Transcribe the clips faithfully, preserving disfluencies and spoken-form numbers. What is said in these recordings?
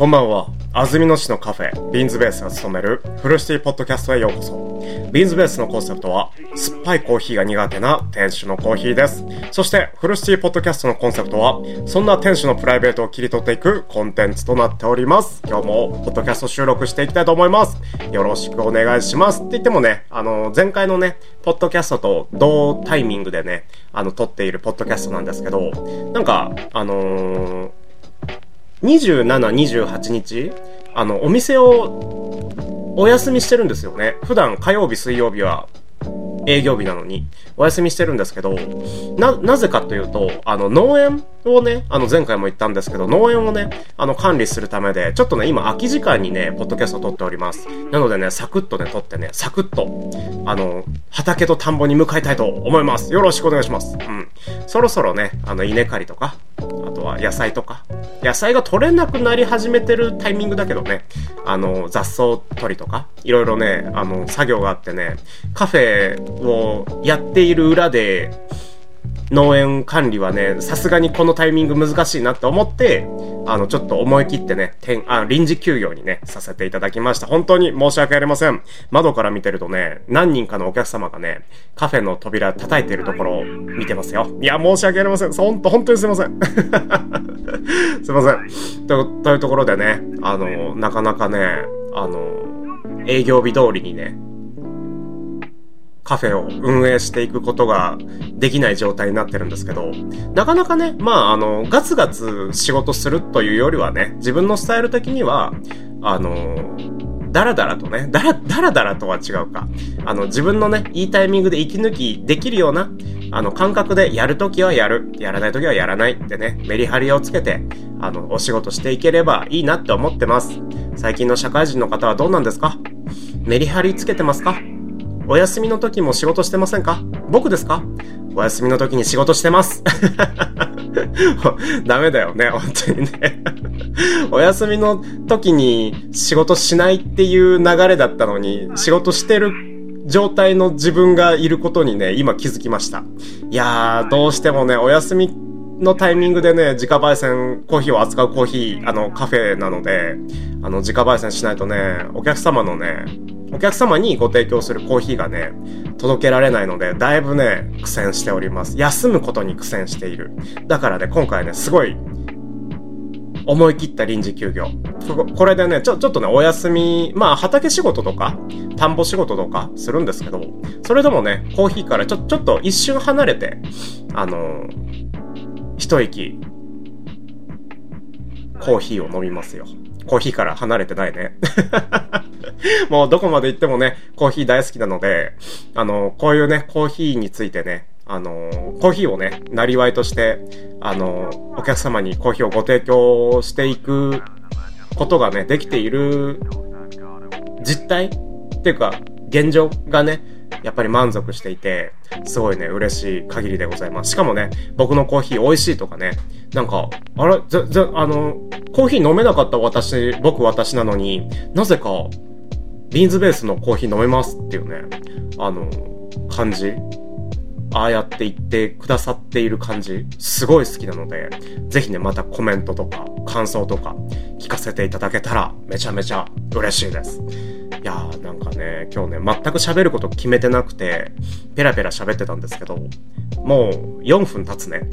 こんばんは。安曇野市のカフェ、ビーンズベースが務めるフルシティポッドキャストへようこそ。ビーンズベースのコンセプトは、酸っぱいコーヒーが苦手な店主のコーヒーです。そして、フルシティポッドキャストのコンセプトは、そんな店主のプライベートを切り取っていくコンテンツとなっております。今日もポッドキャスト収録していきたいと思います。よろしくお願いします。って言ってもね、あの、前回のね、ポッドキャストと同タイミングでね、あの、撮っているポッドキャストなんですけど、なんか、あのー、にじゅうしち、にじゅうはちにちあのお店をお休みしてるんですよね。普段火曜日水曜日は営業日なのにお休みしてるんですけど、ななぜかというと、あの農園をね、あの前回も言ったんですけど、農園をねあの管理するためで、ちょっとね今空き時間にねポッドキャストを撮っております。なのでね、サクッとね撮ってね、サクッとあの畑と田んぼに向かいたいと思います。よろしくお願いします。うん、そろそろね、あの稲刈りとか、あとは野菜とか、野菜が取れなくなり始めてるタイミングだけどね、あの雑草取りとかいろいろね、あの作業があってね、カフェをやっている裏で農園管理はね、さすがにこのタイミング難しいなって思って、あのちょっと思い切ってね、てんあ臨時休業にねさせていただきました。本当に申し訳ありません。窓から見てるとね、何人かのお客様がねカフェの扉叩いているところを見てますよ。いや申し訳ありません。本当本当にすいません。すいません。と, というところでね、あのなかなかね、あの営業日通りにねカフェを運営していくことができない状態になってるんですけど、なかなかね、まああのガツガツ仕事するというよりはね、自分のスタイル的にはあのダラダラとね、ダラダラダラとは違うか、あの自分のねいいタイミングで息抜きできるようなあの感覚で、やるときはやる、やらないときはやらないってね、メリハリをつけてあのお仕事していければいいなって思ってます。最近の社会人の方はどうなんですか？メリハリつけてますか？お休みの時も仕事してませんか？僕ですか？お休みの時に仕事してます。ダメだよね、本当にね。お休みの時に仕事しないっていう流れだったのに、仕事してる状態の自分がいることにね、今気づきました。いやー、どうしてもね、お休みのタイミングでね、自家焙煎コーヒーを扱うコーヒー、あのカフェなので、あの自家焙煎しないとね、お客様のね、お客様にご提供するコーヒーがね届けられないので、だいぶね苦戦しております。休むことに苦戦している。だからね、今回ねすごい思い切った臨時休業。これでねちょちょっとねお休み、まあ畑仕事とか田んぼ仕事とかするんですけど、それでもねコーヒーからちょちょっと一瞬離れて、あのー、一息コーヒーを飲みますよ。コーヒーから離れてないね。もうどこまで行ってもね、コーヒー大好きなので、あの、こういうね、コーヒーについてね、あの、コーヒーをね、なりわいとして、あの、お客様にコーヒーをご提供していくことがね、できている実態っていうか、現状がね、やっぱり満足していて、すごいね、嬉しい限りでございます。しかもね、僕のコーヒー美味しいとかね、なんか、あれ、ぜ、ぜ、あの、コーヒー飲めなかった私、僕私なのに、なぜか、ビーンズベースのコーヒー飲めますっていうね、あの、感じ。ああやって言ってくださっている感じ、すごい好きなので、ぜひね、またコメントとか、感想とか、聞かせていただけたら、めちゃめちゃ嬉しいです。いやー、なんかね、今日ね、全く喋ること決めてなくて、ペラペラ喋ってたんですけど、もうよんぷん経つね。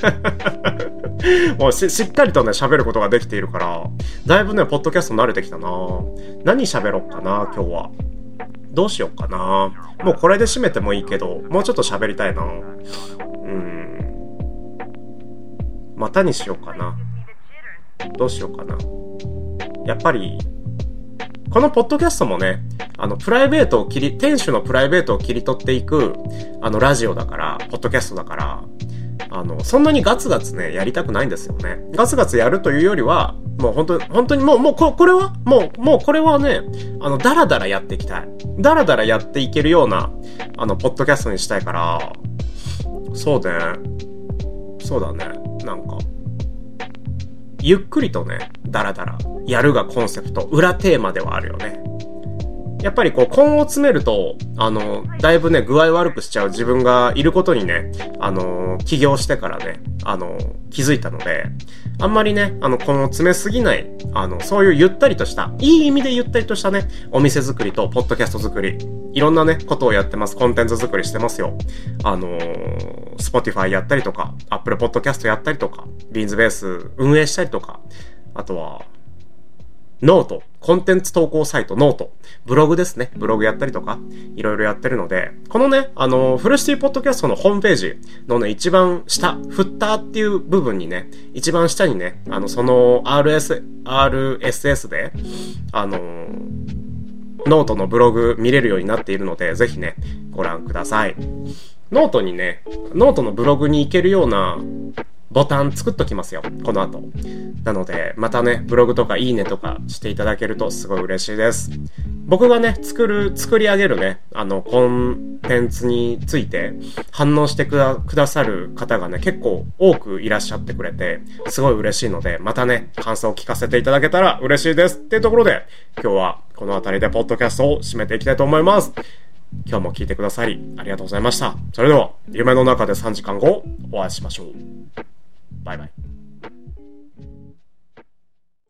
もう し, しっかりとね、喋ることができているから、だいぶね、ポッドキャスト慣れてきたな。何喋ろっかな、今日は。どうしようかな。もうこれで締めてもいいけど、もうちょっと喋りたいな。うーん。またにしようかな。どうしようかな。やっぱり、このポッドキャストもね、あの、プライベートを切り、店主のプライベートを切り取っていく、あの、ラジオだから、ポッドキャストだから、あの、そんなにガツガツね、やりたくないんですよね。ガツガツやるというよりは、もう本当に、本当にもう、もうこ、これは、もう、もうこれはね、あの、ダラダラやっていきたい。ダラダラやっていけるような、あの、ポッドキャストにしたいから、そうね、そうだね、なんか、ゆっくりとね、ダラダラやるがコンセプト、裏テーマではあるよね。 やっぱりこう根を詰めると、あの、だいぶね、具合悪くしちゃう自分がいることにね、あの、起業してからね、あの、気づいたので、あんまりね、あの、根を詰めすぎない、あの、そういうゆったりとした、いい意味でゆったりとしたね、お店作りと、ポッドキャスト作り、いろんなね、ことをやってます。コンテンツ作りしてますよ。あの、Spotify やったりとか、Apple Podcast やったりとか、ビーンズベース運営したりとか、あとは、ノート、コンテンツ投稿サイトノート、ブログですね。ブログやったりとか、いろいろやってるので、このね、あの、フルシティポッドキャストのホームページのね、一番下、フッターっていう部分にね、一番下にね、あの、その アールエス、アールエスエス で、あの、ノートのブログ見れるようになっているので、ぜひね、ご覧ください。ノートにね、ノートのブログに行けるような、ボタン作っときますよ、この後。なので、またね、ブログとかいいねとかしていただけるとすごい嬉しいです。僕がね、作る、作り上げるね、あの、コンテンツについて反応してくだ、くださる方がね、結構多くいらっしゃってくれて、すごい嬉しいので、またね、感想を聞かせていただけたら嬉しいです。っていうところで、今日はこの辺りでポッドキャストを締めていきたいと思います。今日も聞いてくださり、ありがとうございました。それでは、夢の中でさんじかんご、お会いしましょう。バイバイ。